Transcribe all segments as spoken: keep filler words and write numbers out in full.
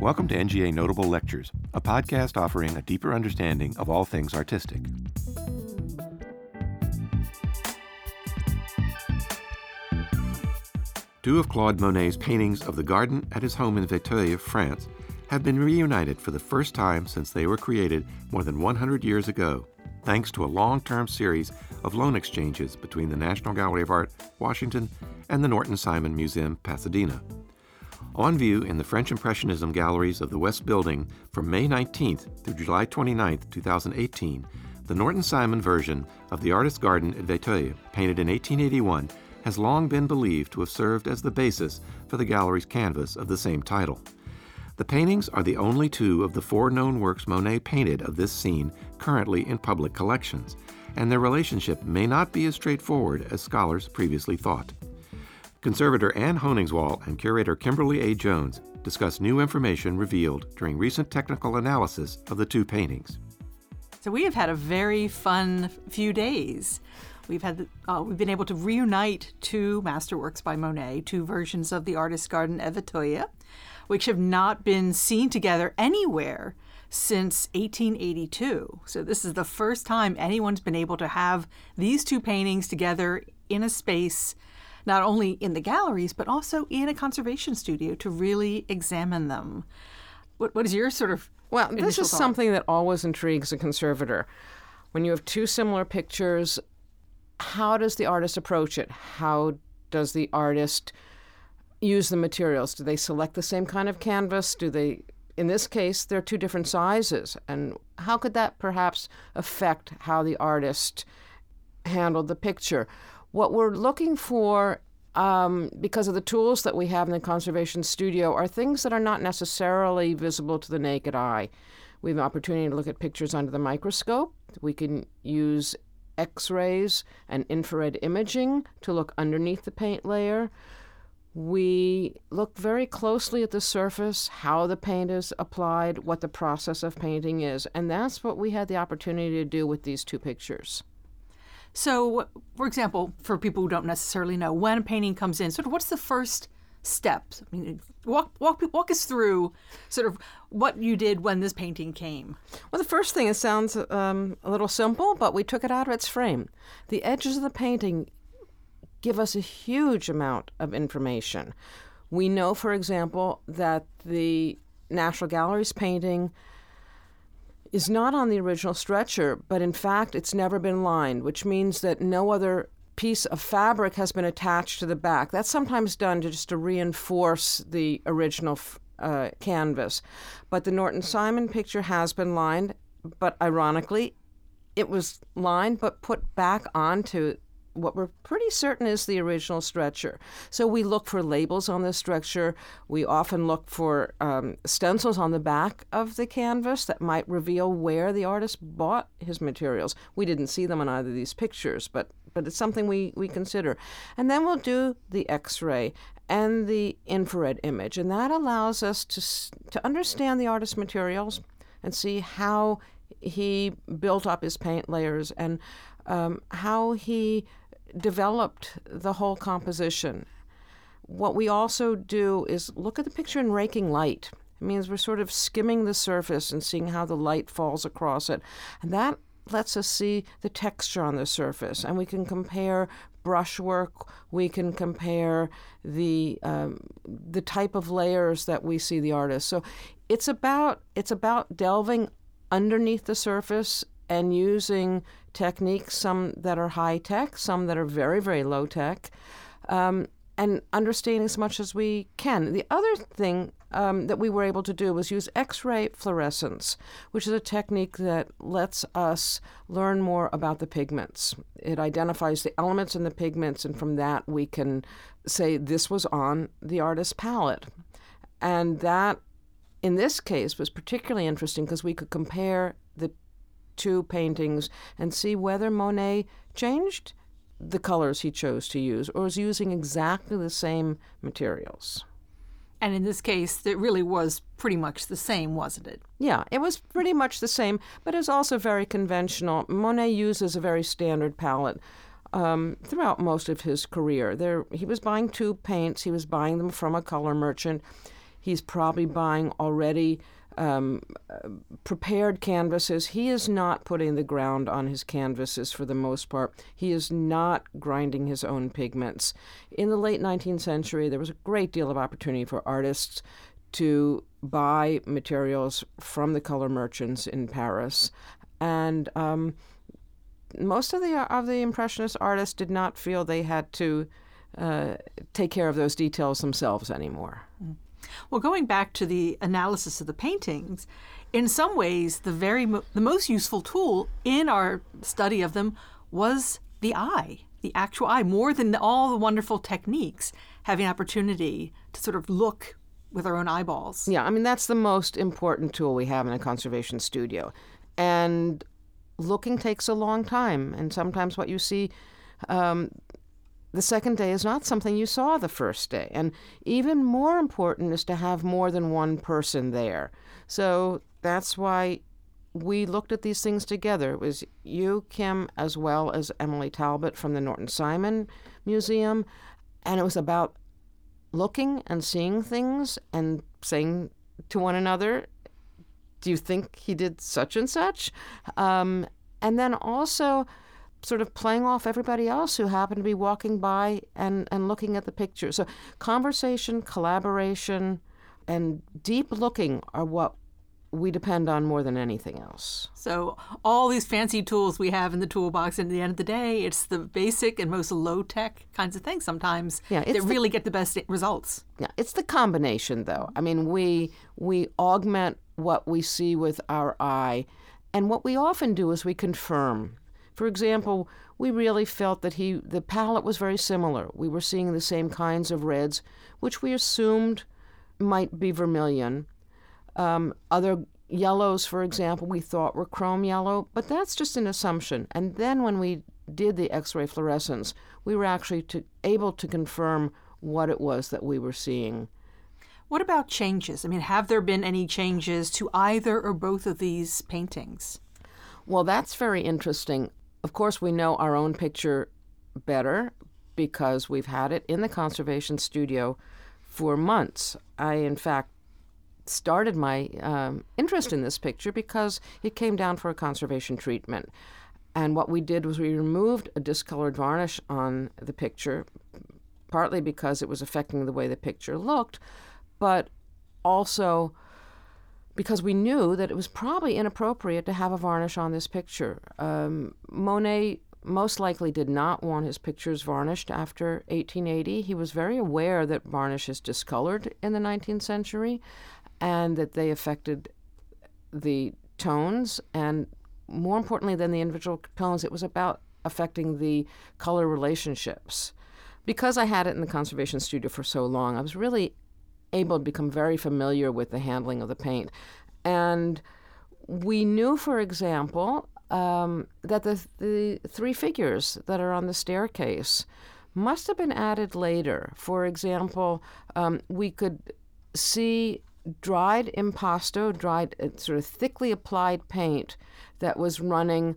Welcome to N G A Notable Lectures, a podcast offering a deeper understanding of all things artistic. Two of Claude Monet's paintings of the garden at his home in Vétheuil, France, have been reunited for the first time since they were created more than one hundred years ago, thanks to a long-term series of loan exchanges between the National Gallery of Art, Washington, and the Norton Simon Museum, Pasadena. On view in the French Impressionism galleries of the West Building from May nineteenth through July twenty-ninth, twenty eighteen, the Norton Simon version of the Artist's Garden at Vétheuil, painted in eighteen eighty-one, has long been believed to have served as the basis for the gallery's canvas of the same title. The paintings are the only two of the four known works Monet painted of this scene currently in public collections, and their relationship may not be as straightforward as scholars previously thought. Conservator Anne Honingswall and curator Kimberly A. Jones discuss new information revealed during recent technical analysis of the two paintings. So we have had a very fun few days. We've had uh, we've been able to reunite two masterworks by Monet, two versions of the Artist's Garden at Vétheuil, which have not been seen together anywhere since eighteen eighty-two. So this is the first time anyone's been able to have these two paintings together in a space, not only in the galleries, but also in a conservation studio to really examine them. What, what is your sort of Well, this is thought? something that always intrigues a conservator. When you have two similar pictures, how does the artist approach it? How does the artist use the materials? Do they select the same kind of canvas? Do they, in this case, they're two different sizes. And how could that perhaps affect how the artist handled the picture? What we're looking for, um, because of the tools that we have in the conservation studio, are things that are not necessarily visible to the naked eye. We have an opportunity to look at pictures under the microscope. We can use X-rays and infrared imaging to look underneath the paint layer. We look very closely at the surface, how the paint is applied, what the process of painting is, and that's what we had the opportunity to do with these two pictures. So, for example, for people who don't necessarily know, when a painting comes in, sort of what's the first steps? I mean, walk, walk, walk us through sort of what you did when this painting came. Well, the first thing, it sounds um, a little simple, but we took it out of its frame. The edges of the painting give us a huge amount of information. We know, for example, that the National Gallery's painting is not on the original stretcher, but in fact it's never been lined, which means that no other piece of fabric has been attached to the back. That's sometimes done to just to reinforce the original uh, canvas. But the Norton Simon picture has been lined, but ironically, it was lined but put back onto what we're pretty certain is the original stretcher. So we look for labels on the stretcher. We often look for um, stencils on the back of the canvas that might reveal where the artist bought his materials. We didn't see them on either of these pictures, but but it's something we, we consider. And then we'll do the X-ray and the infrared image, and that allows us to to understand the artist's materials and see how he built up his paint layers and um, how he developed the whole composition. What we also do is look at the picture in raking light. It means we're sort of skimming the surface and seeing how the light falls across it. And that lets us see the texture on the surface. And we can compare brushwork, we can compare the um, the type of layers that we see the artist. So it's about it's about delving underneath the surface and using techniques, some that are high-tech, some that are very, very low-tech, um, and understanding as much as we can. The other thing um, that we were able to do was use X-ray fluorescence, which is a technique that lets us learn more about the pigments. It identifies the elements in the pigments, and from that we can say this was on the artist's palette. And that, in this case, was particularly interesting because we could compare the two paintings and see whether Monet changed the colors he chose to use or was using exactly the same materials. And in this case, it really was pretty much the same, wasn't it? Yeah, it was pretty much the same, but it's also very conventional. Monet uses a very standard palette um, throughout most of his career. There, he was buying tube paints. He was buying them from a color merchant. He's probably buying already um, uh, prepared canvases. He is not putting the ground on his canvases for the most part. He is not grinding his own pigments. In the late nineteenth century, there was a great deal of opportunity for artists to buy materials from the color merchants in Paris. And um, most of the of the Impressionist artists did not feel they had to uh, take care of those details themselves anymore. Mm. Well, going back to the analysis of the paintings, in some ways, the very mo- the most useful tool in our study of them was the eye, the actual eye, more than all the wonderful techniques, having opportunity to sort of look with our own eyeballs. Yeah, I mean, that's the most important tool we have in a conservation studio. And looking takes a long time. And sometimes what you see um, the second day is not something you saw the first day. And even more important is to have more than one person there. So that's why we looked at these things together. It was you, Kim, as well as Emily Talbot from the Norton Simon Museum. And it was about looking and seeing things and saying to one another, do you think he did such and such? Um, and then also sort of playing off everybody else who happened to be walking by and, and looking at the picture. So conversation, collaboration, and deep looking are what we depend on more than anything else. So all these fancy tools we have in the toolbox, and at the end of the day, it's the basic and most low-tech kinds of things sometimes yeah, that the, really get the best results. Yeah, it's the combination, though. I mean, we we augment what we see with our eye, and what we often do is we confirm. For example, we really felt that he the palette was very similar. We were seeing the same kinds of reds, which we assumed might be vermilion. Um, other yellows, for example, we thought were chrome yellow, but that's just an assumption. And then when we did the X-ray fluorescence, we were actually to, able to confirm what it was that we were seeing. What about changes? I mean, have there been any changes to either or both of these paintings? Well, that's very interesting. Of course, we know our own picture better because we've had it in the conservation studio for months. I, in fact, started my um, interest in this picture because it came down for a conservation treatment. And what we did was we removed a discolored varnish on the picture, partly because it was affecting the way the picture looked, but also because we knew that it was probably inappropriate to have a varnish on this picture. Um, Monet most likely did not want his pictures varnished after eighteen eighty. He was very aware that varnish is discolored in the nineteenth century and that they affected the tones. And more importantly than the individual tones, it was about affecting the color relationships. Because I had it in the conservation studio for so long, I was really able to become very familiar with the handling of the paint. And we knew, for example, um, that the, the three figures that are on the staircase must have been added later. For example, um, we could see dried impasto, dried uh, sort of thickly applied paint that was running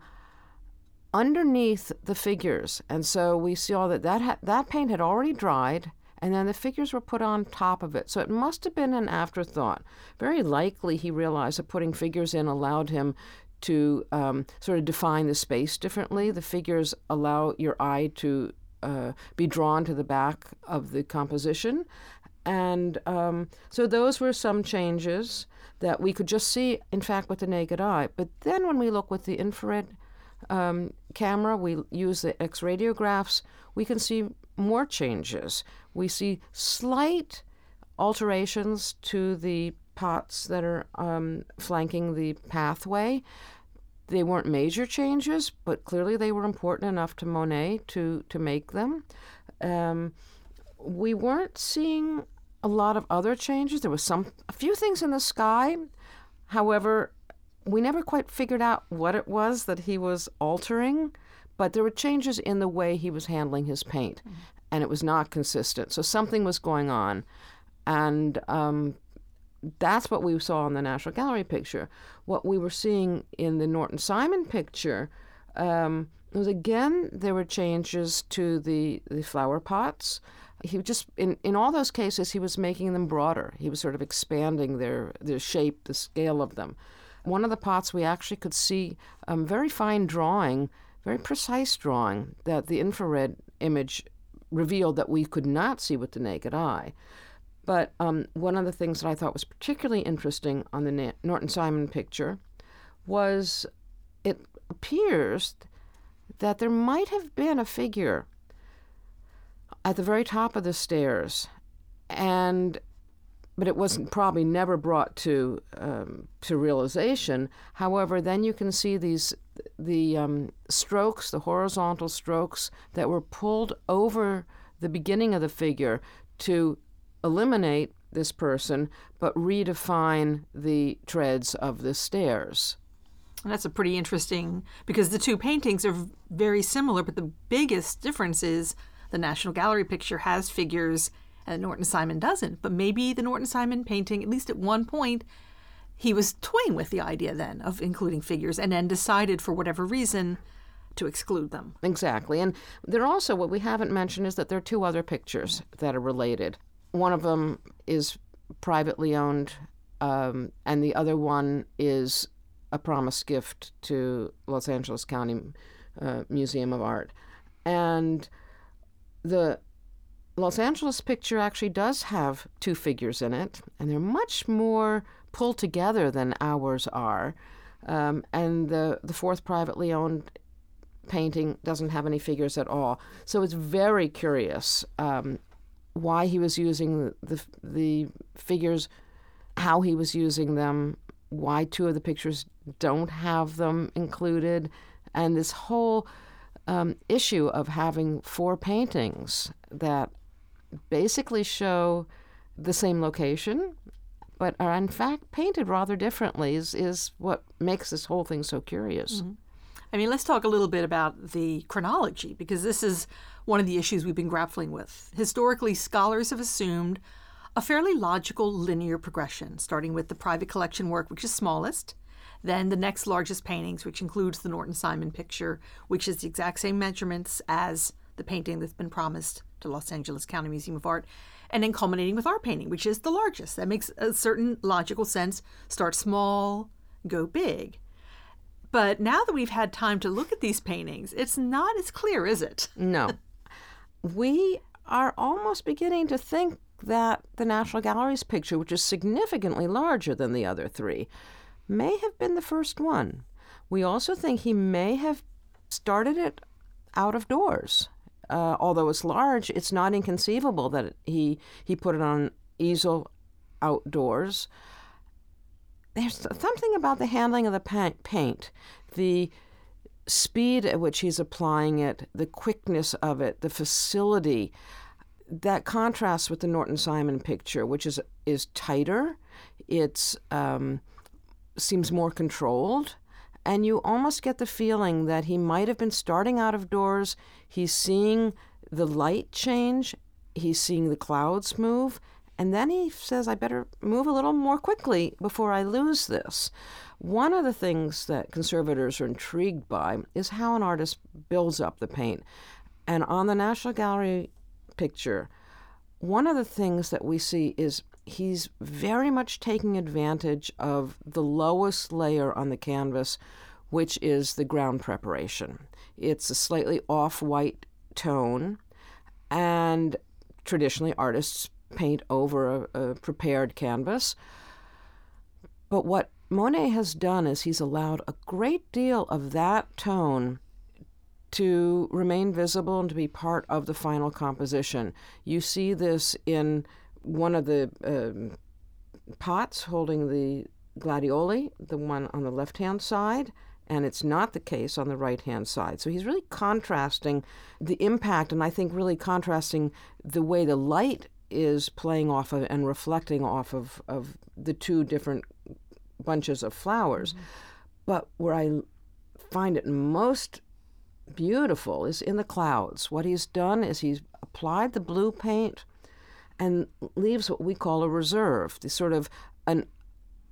underneath the figures. And so we saw that that, ha- that paint had already dried, and then the figures were put on top of it. So it must have been an afterthought. Very likely he realized that putting figures in allowed him to um, sort of define the space differently. The figures allow your eye to uh, be drawn to the back of the composition. And um, so those were some changes that we could just see, in fact, with the naked eye. But then when we look with the infrared um, camera, we use the X-radiographs, we can see more changes. We see slight alterations to the pots that are um, flanking the pathway. They weren't major changes, but clearly they were important enough to Monet to, to make them. Um, we weren't seeing a lot of other changes. There was some a few things in the sky. However, we never quite figured out what it was that he was altering, but there were changes in the way he was handling his paint, mm-hmm. and it was not consistent. So something was going on, and um, that's what we saw in the National Gallery picture. What we were seeing in the Norton Simon picture um, was, again, there were changes to the, the flower pots. He just, in, in all those cases, he was making them broader. He was sort of expanding their, their shape, the scale of them. One of the pots we actually could see um, very fine drawing, very precise drawing that the infrared image revealed that we could not see with the naked eye. But um, one of the things that I thought was particularly interesting on the Na- Norton Simon picture was it appears that there might have been a figure at the very top of the stairs, and but it wasn't probably never brought to um, to realization. However, then you can see these the um, strokes, the horizontal strokes that were pulled over the beginning of the figure to eliminate this person, but redefine the treads of the stairs. And that's a pretty interesting, because the two paintings are very similar, but the biggest difference is the National Gallery picture has figures and Norton Simon doesn't. But maybe the Norton Simon painting, at least at one point, he was toying with the idea then of including figures and then decided for whatever reason to exclude them. Exactly. And there also, what we haven't mentioned is that there are two other pictures that are related. One of them is privately owned, um, and the other one is a promised gift to Los Angeles County uh, Museum of Art. And the Los Angeles picture actually does have two figures in it, and they're much more pulled together than ours are. Um, and the, the fourth privately owned painting doesn't have any figures at all. So it's very curious um, why he was using the, the figures, how he was using them, why two of the pictures don't have them included, and this whole um, issue of having four paintings that basically show the same location, but are in fact painted rather differently is, is what makes this whole thing so curious. Mm-hmm. I mean, let's talk a little bit about the chronology, because this is one of the issues we've been grappling with. Historically, scholars have assumed a fairly logical linear progression, starting with the private collection work, which is smallest, then the next largest paintings, which includes the Norton Simon picture, which is the exact same measurements as the painting that's been promised to Los Angeles County Museum of Art, and then culminating with our painting, which is the largest. That makes a certain logical sense. Start small, go big. But now that we've had time to look at these paintings, it's not as clear, is it? No. We are almost beginning to think that the National Gallery's picture, which is significantly larger than the other three, may have been the first one. We also think he may have started it out of doors. Uh, although it's large, it's not inconceivable that he he put it on an easel outdoors. There's something about the handling of the paint, the speed at which he's applying it, the quickness of it, the facility, that contrasts with the Norton Simon picture, which is is tighter. It's um, seems more controlled. And you almost get the feeling that he might have been starting out of doors. He's seeing the light change. He's seeing the clouds move. And then he says, I better move a little more quickly before I lose this. One of the things that conservators are intrigued by is how an artist builds up the paint. And on the National Gallery picture, one of the things that we see is he's very much taking advantage of the lowest layer on the canvas, which is the ground preparation. It's a slightly off-white tone, and traditionally artists paint over a, a prepared canvas. But what Monet has done is he's allowed a great deal of that tone to remain visible and to be part of the final composition. You see this in one of the um, pots holding the gladioli, the one on the left-hand side, and it's not the case on the right-hand side. So he's really contrasting the impact, and I think really contrasting the way the light is playing off of and reflecting off of, of the two different bunches of flowers. Mm-hmm. But where I find it most beautiful is in the clouds. What he's done is he's applied the blue paint and leaves what we call a reserve, the sort of an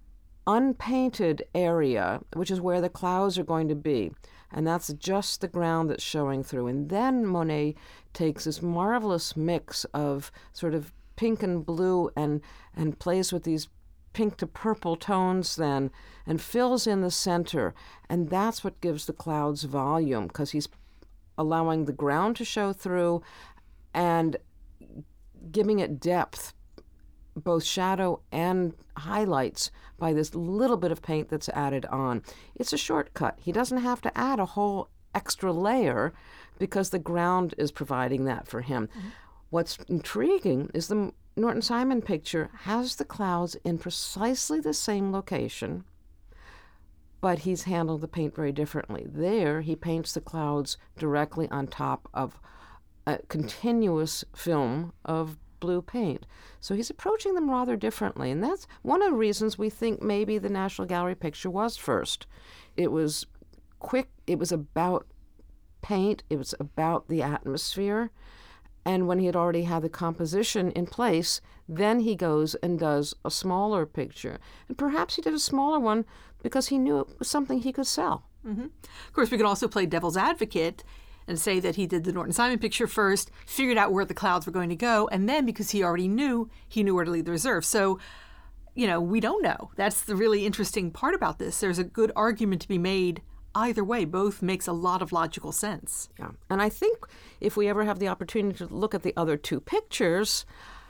unpainted area, which is where the clouds are going to be. And that's just the ground that's showing through. And then Monet takes this marvelous mix of sort of pink and blue and, and plays with these pink to purple tones then and fills in the center. And that's what gives the clouds volume, because he's allowing the ground to show through and giving it depth, both shadow and highlights, by this little bit of paint that's added on. It's a shortcut. He doesn't have to add a whole extra layer because the ground is providing that for him. Mm-hmm. What's intriguing is the Norton Simon picture has the clouds in precisely the same location, but he's handled the paint very differently. There, he paints the clouds directly on top of a continuous film of blue paint. So he's approaching them rather differently, and that's one of the reasons we think maybe the National Gallery picture was first. It was quick, it was about paint, it was about the atmosphere, and when he had already had the composition in place, then he goes and does a smaller picture. And perhaps he did a smaller one because he knew it was something he could sell. Mm-hmm. Of course, we can also play devil's advocate and say that he did the Norton Simon picture first, figured out where the clouds were going to go, and then because he already knew, he knew where to leave the reserve. So, you know, we don't know. That's the really interesting part about this. There's a good argument to be made either way. Both makes a lot of logical sense. Yeah. And I think if we ever have the opportunity to look at the other two pictures,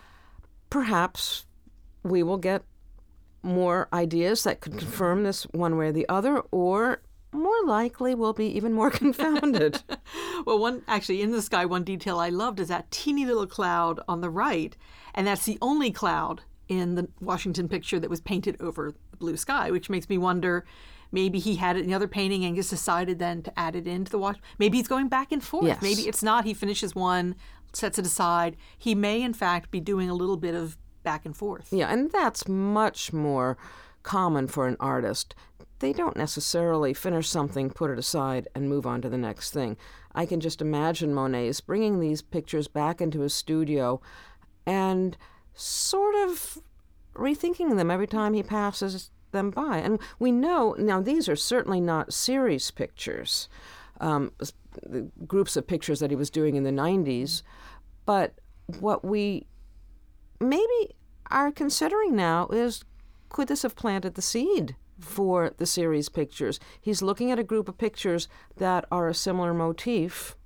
perhaps we will get more ideas that could confirm this one way or the other, or more likely we'll be even more confounded. Well, one actually in the sky, one detail I loved is that teeny little cloud on the right, and that's the only cloud in the Washington picture that was painted over the blue sky, which makes me wonder, maybe he had it in the other painting and just decided then to add it into the wash. Maybe he's going back and forth. Yes. Maybe it's not. He finishes one, sets it aside. He may, in fact, be doing a little bit of back and forth. Yeah, and that's much more common for an artist. They don't necessarily finish something, put it aside, and move on to the next thing. I can just imagine Monet is bringing these pictures back into his studio and sort of rethinking them every time he passes them by. And we know, now these are certainly not series pictures, um, the groups of pictures that he was doing in the nineties, but what we maybe are considering now is, could this have planted the seed for the series pictures? He's looking at a group of pictures that are a similar motif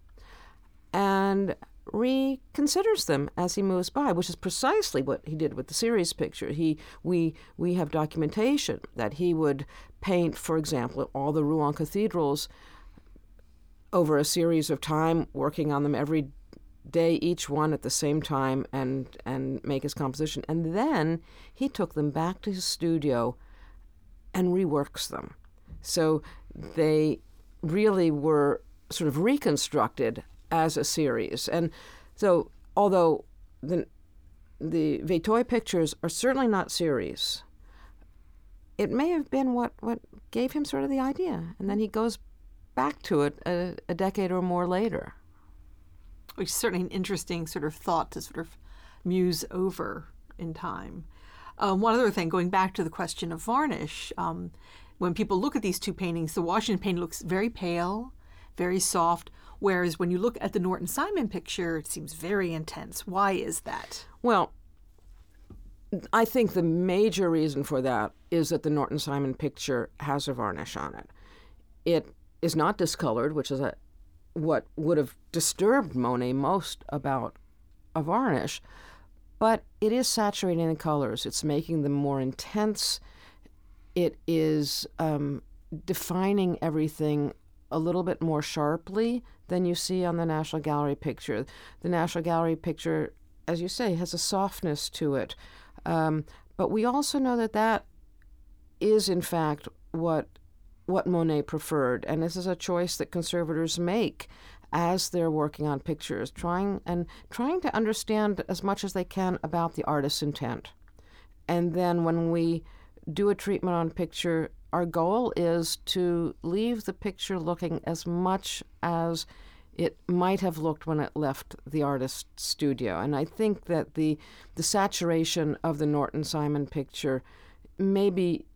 and reconsiders them as he moves by, which is precisely what he did with the series picture. He, we, we have documentation that he would paint, for example, all the Rouen cathedrals over a series of time, working on them every day, each one at the same time, and, and make his composition. And then he took them back to his studio and reworks them. So they really were sort of reconstructed as a series. And so although the the Vetoy pictures are certainly not series, it may have been what, what gave him sort of the idea. And then he goes back to it a, a decade or more later. Which is certainly an interesting sort of thought to sort of muse over in time. Um, one other thing, going back to the question of varnish, um, when people look at these two paintings, the Washington painting looks very pale, very soft, whereas when you look at the Norton Simon picture, it seems very intense. Why is that? Well, I think the major reason for that is that the Norton Simon picture has a varnish on it. It is not discolored, which is a, what would have disturbed Monet most about a varnish, but it is saturating the colors. It's making them more intense. It is um, defining everything a little bit more sharply than you see on the National Gallery picture. The National Gallery picture, as you say, has a softness to it. Um, but we also know that that is, in fact, what what Monet preferred. And this is a choice that conservators make as they're working on pictures, trying and trying to understand as much as they can about the artist's intent. And then when we do a treatment on picture, our goal is to leave the picture looking as much as it might have looked when it left the artist's studio. And I think that the the saturation of the Norton Simon picture maybe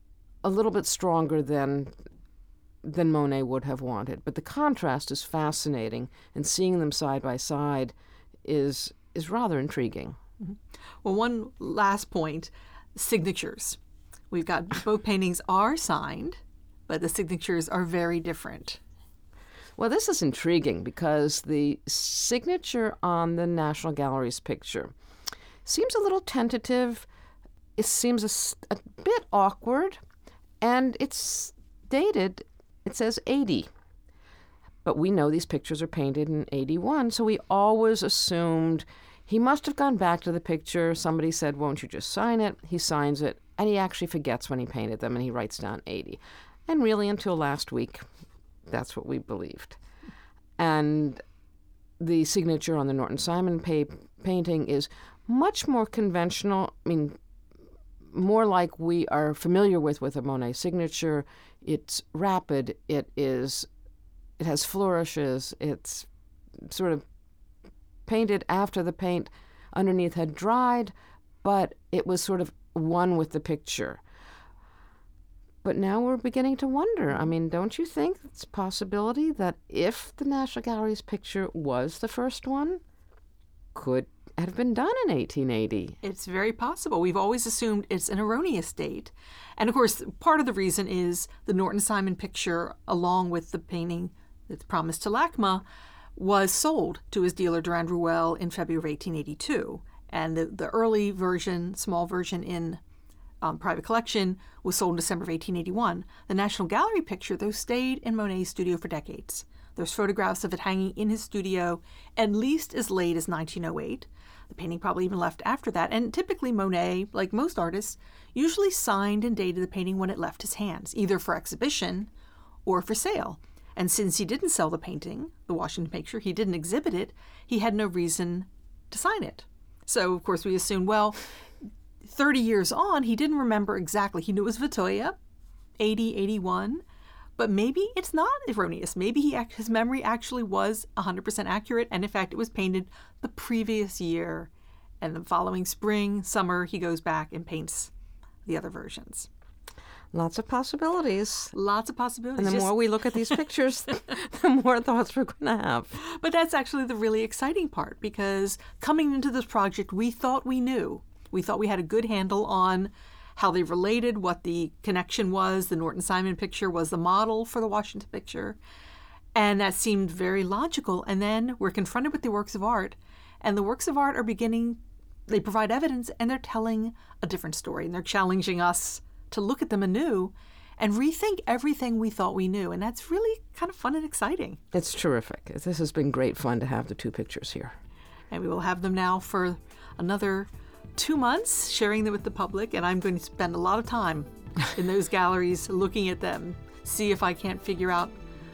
a little bit stronger than than Monet would have wanted. But the contrast is fascinating, and seeing them side by side is is rather intriguing. Mm-hmm. Well, one last point, signatures. We've got both paintings are signed, but the signatures are very different. Well, this is intriguing because the signature on the National Gallery's picture seems a little tentative. It seems a, a bit awkward, and it's dated, it says eighty. But we know these pictures are painted in eighty-one, so we always assumed he must have gone back to the picture. Somebody said, won't you just sign it? He signs it, and he actually forgets when he painted them, and he writes down eighty. And really, until last week, that's what we believed. And the signature on the Norton Simon pa- painting is much more conventional. I mean, more like we are familiar with with a Monet signature. It's rapid. It is. It has flourishes. It's sort of painted after the paint underneath had dried, but it was sort of one with the picture. But now we're beginning to wonder. I mean, don't you think it's a possibility that if the National Gallery's picture was the first one, could have been done in eighteen eighty? It's very possible. We've always assumed it's an erroneous date. And of course, part of the reason is the Norton Simon picture, along with the painting that's promised to LACMA, was sold to his dealer Durand Ruel in February of eighteen eighty-two. And the, the early version, small version in um, private collection, was sold in December of eighteen eighty-one. The National Gallery picture, though, stayed in Monet's studio for decades. There's photographs of it hanging in his studio at least as late as nineteen oh eight. The painting probably even left after that. And typically Monet, like most artists, usually signed and dated the painting when it left his hands, either for exhibition or for sale. And since he didn't sell the painting, the Washington picture, he didn't exhibit it, he had no reason to sign it. So, of course, we assume, well, thirty years on, he didn't remember exactly. He knew it was Vitoia, eighty, eighty-one, but maybe it's not erroneous. Maybe he, his memory actually was one hundred percent accurate, and in fact, it was painted the previous year. And the following spring, summer, he goes back and paints the other versions. Lots of possibilities. Lots of possibilities. And the Just... more we look at these pictures, the more thoughts we're going to have. But that's actually the really exciting part, because coming into this project, we thought we knew. We thought we had a good handle on how they related, what the connection was. The Norton Simon picture was the model for the Washington picture. And that seemed very logical. And then we're confronted with the works of art. And the works of art are beginning, they provide evidence, and they're telling a different story. And they're challenging us to look at them anew and rethink everything we thought we knew. And that's really kind of fun and exciting. It's terrific. This has been great fun to have the two pictures here. And we will have them now for another two months, sharing them with the public. And I'm going to spend a lot of time in those galleries looking at them, see if I can't figure out,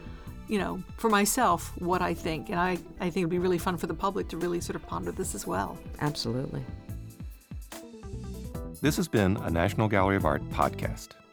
you know, for myself what I think. And I, I think it'd be really fun for the public to really sort of ponder this as well. Absolutely. This has been a National Gallery of Art podcast.